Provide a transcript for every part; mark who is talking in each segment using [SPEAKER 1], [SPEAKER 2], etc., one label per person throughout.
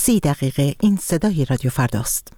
[SPEAKER 1] 30 دقیقه. این صدای رادیو فرداست.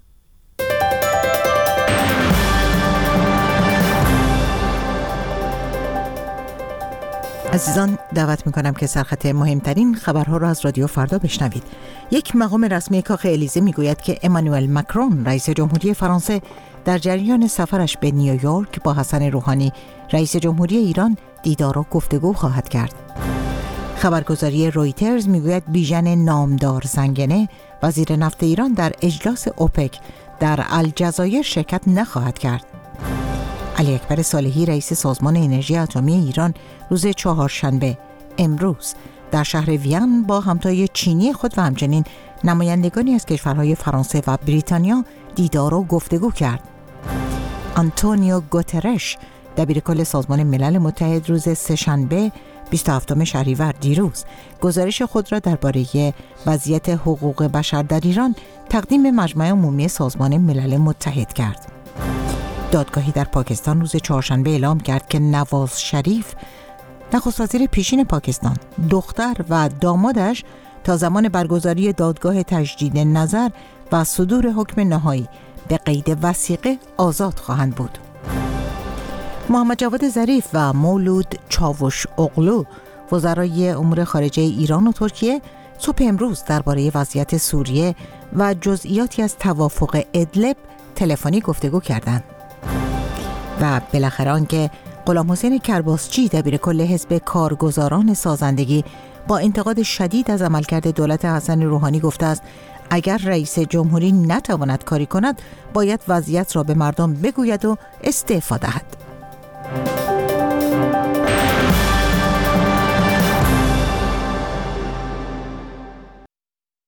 [SPEAKER 1] عزیزان، دعوت میکنم که سرخط مهمترین خبرها را از رادیو فردا بشنوید. یک مقام رسمی کاخ الیزه میگوید که امانوئل مکرون رئیس جمهوری فرانسه در جریان سفرش به نیویورک با حسن روحانی رئیس جمهوری ایران دیدار و گفتگو خواهد کرد. خبرگزاری رویترز میگوید بیژن نامدار زنگنه وزیر نفت ایران در اجلاس اوپک در الجزایر شرکت نخواهد کرد. علی اکبر صالحی رئیس سازمان انرژی اتمی ایران روز چهارشنبه امروز در شهر وین با همتای چینی خود و همچنین نمایندگانی از کشورهای فرانسه و بریتانیا دیدار و گفتگو کرد. آنتونیو گوترش دبیرکل سازمان ملل متحد روز سه‌شنبه 27 شهریور دیروز گزارش خود را درباره وضعیت حقوق بشر در ایران تقدیم مجمع عمومی سازمان ملل متحد کرد. دادگاهی در پاکستان روز چهارشنبه اعلام کرد که نواز شریف نخست وزیر پیشین پاکستان، دختر و دامادش تا زمان برگزاری دادگاه تجدید نظر و صدور حکم نهایی به قید وثیقه آزاد خواهند بود. محمد جواد ظریف و مولود چاوش اغلو وزرای امور خارجه ایران و ترکیه صبح امروز درباره وضعیت سوریه و جزئیاتی از توافق ادلب تلفنی گفتگو کردند. و بالاخره آنکه غلام حسین کرباسچی دبیرکل حزب کارگزاران سازندگی با انتقاد شدید از عملکرد دولت حسن روحانی گفته است اگر رئیس جمهوری نتواند کاری کند باید وضعیت را به مردم بگوید و استعفا دهد.